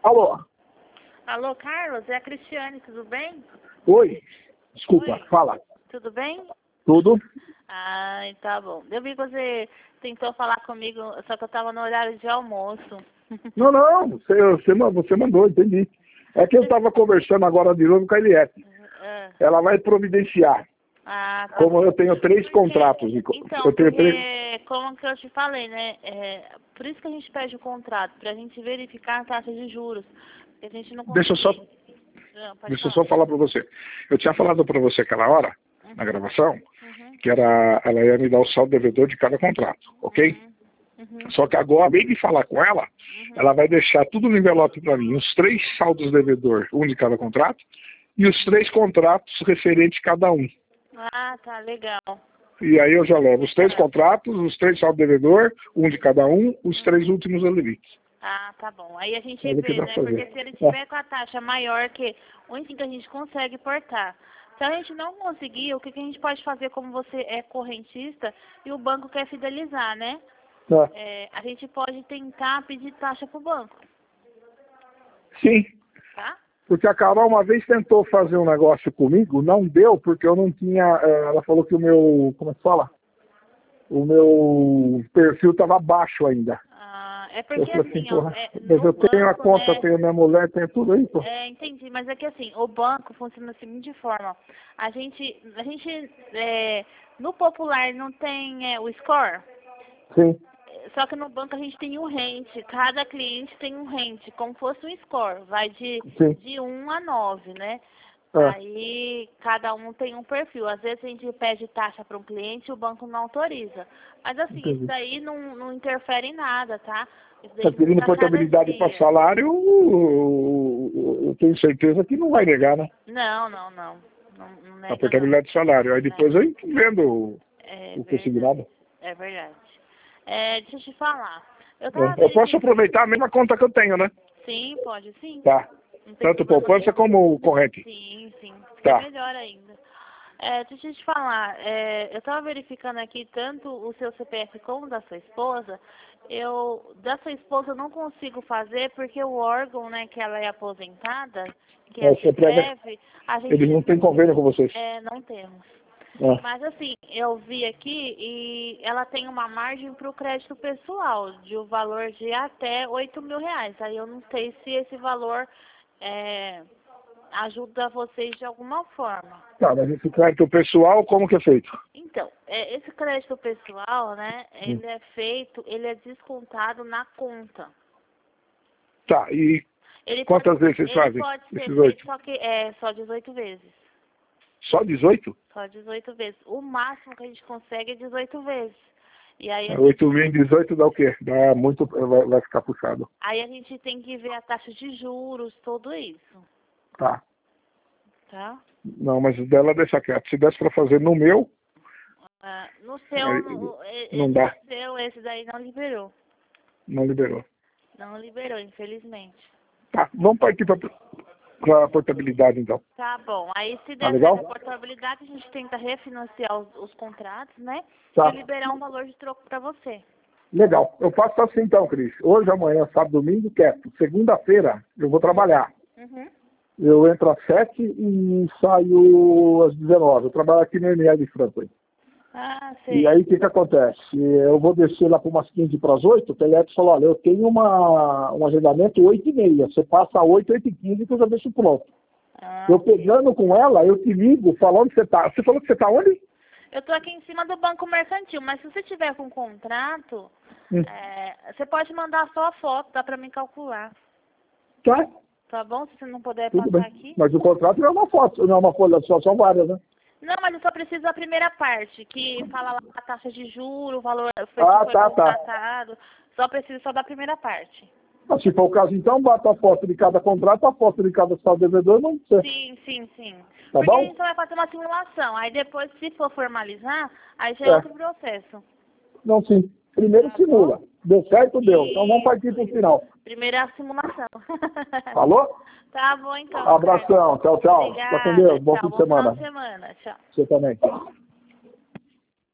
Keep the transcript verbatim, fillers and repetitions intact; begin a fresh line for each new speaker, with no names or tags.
Alô?
Alô, Carlos, é a Cristiane, tudo bem?
Oi? Desculpa,
Oi.
fala.
Tudo bem?
Tudo?
Ai, tá bom. Eu vi que você tentou falar comigo, só que eu tava no horário de almoço.
Não, não, você, você, ma- você mandou, entendi. É que eu estava conversando agora de novo com a Eliette.
Ah,
Ela vai providenciar.
ah, tá
Como
bom.
eu tenho três
Porque,
contratos. e co-
então,
Eu tenho três.
porque, como que eu te falei, né? É, por isso que a gente pede o contrato, pra gente verificar a taxa de juros. Porque a gente não
Deixa eu só,
consegue. Ah, pode
deixa eu
falar.
só falar para você. Eu tinha falado para você aquela hora, na
Uhum,
gravação,
uhum,
que era, ela ia me dar o saldo devedor de cada contrato, ok?
uhum, uhum,
Só que agora, além de falar com ela,
uhum.
ela vai deixar tudo no envelope para mim, os três saldos devedor, um de cada contrato, e os três contratos referentes cada um.
Ah, tá, legal.
E aí eu já levo os três
É.
contratos, os três saldos devedor, um de cada um, os três últimos limites.
Ah, tá bom. Aí a gente
É o que
vê,
dá pra
né? Porque
fazer.
se ele
É.
tiver com a taxa maior que o índice que a gente consegue portar. Se a gente não conseguir, o que, que a gente pode fazer como você é correntista e o banco quer fidelizar, né?
É.
É, a gente pode tentar pedir taxa pro banco,
Sim,
tá?
porque a Carol uma vez tentou fazer um negócio comigo, não deu, porque eu não tinha. é, Ela falou que o meu. Como é que fala? O meu perfil estava baixo ainda.
Ah, é
Eu
porque
falei assim,
assim, ó,
porra,
é,
mas
no
eu tenho a
banco,
conta,
né?
tenho a minha mulher, tenho tudo aí, pô.
É, entendi, mas é que assim, o banco funciona da seguinte forma. A gente, a gente, é, no popular não tem é, o score.
Sim,
Só que no banco a gente tem um rente, cada cliente tem um rente, como fosse um score, vai de,
sim.
de um a nove, né?
É.
Aí cada um tem um perfil. Às vezes a gente pede taxa para um cliente e o banco não autoriza. Mas assim, isso
Entendi.
daí não, não interfere em nada, tá? Isso
Está
daí
pedindo
muda a cada
portabilidade para
dia.
salário, eu tenho certeza que não vai negar, né?
Não, não, não. Não, não
A
nega não.
portabilidade de salário. Aí
Não.
depois eu vendo o,
É
o
verdade.
consignado.
É verdade. É, deixa eu te falar. Eu tava
É. Eu posso
verificando.
aproveitar a mesma conta que eu tenho, né?
Sim, pode sim.
Tá.
Não tem
Tanto
problema
poupança
nenhum.
como corrente.
Sim, sim. Fica
Tá.
melhor ainda. É, deixa eu te falar, é, eu estava verificando aqui tanto o seu C P F como o da sua esposa. Eu, da sua esposa eu não consigo fazer porque o órgão, né, que ela é aposentada, que é
É,
a
você prega,
CESPEV, a
eles
gente
não têm convênio com vocês.
é, não temos.
É.
Mas assim, eu vi aqui e ela tem uma margem para o crédito pessoal, de um valor de até oito mil reais. Aí eu não sei se esse valor é, ajuda vocês de alguma forma.
Tá, mas esse crédito pessoal, como que é feito?
Então, é, esse crédito pessoal, né,
Hum.
ele é feito, ele é descontado na conta.
Tá, e
Ele pode,
quantas vezes vocês
ele
fazem
pode ser
esses
feito
oito?
só que é só dezoito vezes.
Só dezoito?
Só dezoito vezes. O máximo que a gente consegue é dezoito vezes. E aí a
oito
gente,
mil em dezoito dá o quê? Dá muito, vai, vai ficar puxado.
aí a gente tem que ver a taxa de juros, tudo isso,
Tá.
tá?
Não, mas o dela deixa quieto. Se desse pra fazer no meu,
Ah, no seu,
aí
no, e-
não
esse
dá.
seu, esse daí não liberou.
Não liberou.
Não liberou, infelizmente.
Tá, vamos partir pra, pra portabilidade então.
Tá bom. Aí se
Tá
der certo a
legal?
portabilidade, a gente tenta refinanciar os, os contratos, né?
Tá.
E liberar um valor de troco para você.
Legal. Eu faço assim então, Cris. Hoje, amanhã, sábado, domingo, quieto. Segunda-feira eu vou trabalhar.
Uhum.
Eu entro às sete e saio às dezenove. Eu trabalho aqui no M L de Franklin.
Ah,
E
sei.
aí o que que acontece? Eu vou descer lá para umas quinze para as oito, o Telex falou, olha, eu tenho uma, um agendamento oito e meia. Você passa oito, oito e quinze que eu já deixo pronto.
Ah,
Eu pegando com ela, eu te ligo, falando onde você tá. Você falou que você tá onde?
eu tô aqui em cima do banco mercantil, mas se você tiver com contrato,
Hum.
é, você pode mandar só a foto, dá pra mim calcular.
Tá,
Tá bom? Se você não puder
tudo
passar
bem.
aqui.
Mas o contrato não é uma foto, não é uma folha só, são várias, né?
Não, mas eu só preciso da primeira parte, que fala lá a taxa de juros, o valor foi, que
Ah,
foi
tá, tá.
contratado. Só preciso só da primeira parte.
Mas se for o caso, então, bata a foto de cada contrato, a foto de cada estado devedor, não sei.
Sim, sim, sim.
Tá
Porque a
bom?
gente só vai fazer uma simulação. Aí depois, se for formalizar, aí já é
É.
outro processo.
Não, sim. Primeiro
Tá
simula.
bom?
Deu certo, deu. Então vamos partir
Isso,
pro
isso.
final.
Primeira simulação.
Falou?
Tá bom então, Carlos.
Abração. Tchau, tchau. Fica com Deus.
Obrigada.
Bom fim
Tchau.
de
Bom final
semana.
de semana. Tchau.
Você também.